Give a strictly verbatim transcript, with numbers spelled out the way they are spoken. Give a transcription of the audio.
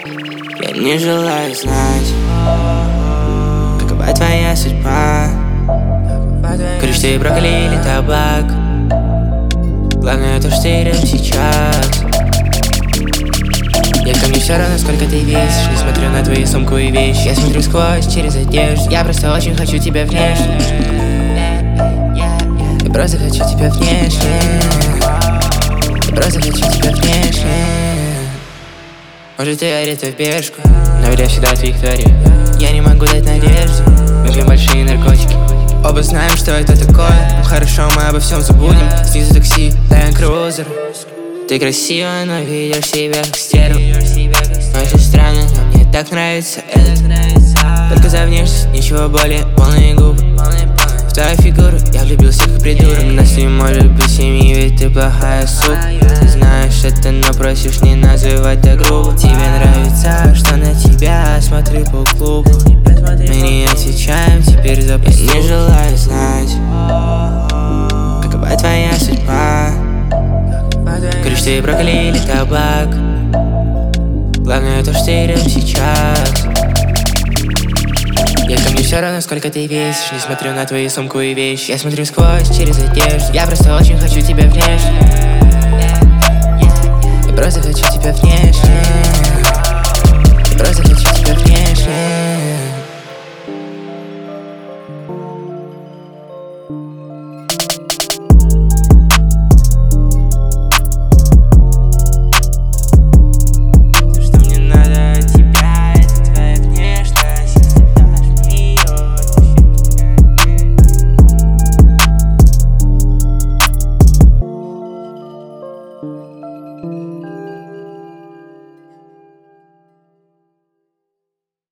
Я не желаю знать, какова твоя судьба. Куришь ты брокколи или табак? Главное то, что ты рядом сейчас. Детка, мне все равно, сколько ты весишь. Не смотрю на твою сумку и вещи. Я смотрю сквозь, через одежду. Я просто очень хочу тебя внешне. Я просто хочу тебя внешне. Я просто хочу тебя внешне. Может, ты аретой в бешку, но я всегда в твоих творе. Я не могу дать надежду. Мы пьем большие наркотики. Оба знаем, что это такое. Ну хорошо, мы обо всем забудем. Снизу такси, Land Cruiser. Ты красива, но ведешь себя как стерва. Очень странно, но мне так нравится это. Только за внешность, ничего более, полные губы. В твою фигуру я влюбился как придурок. У нас не может быть семьи, ведь ты плохая сука. Ты знаешь это, но просишь не называть так грубо. Тебе нравится, что на тебя смотрю по клубу. Мы не отвечаем теперь за поступок. Я не желаю знать, какова твоя судьба. Куришь ты брокколи или табак? Главное то, что ты рядом сейчас. Детка, мне все равно, сколько ты весишь. Не смотрю на твою сумку и вещи. Я смотрю сквозь, через одежду. Я просто очень хочу тебя внешне. Я просто хочу тебя внешне.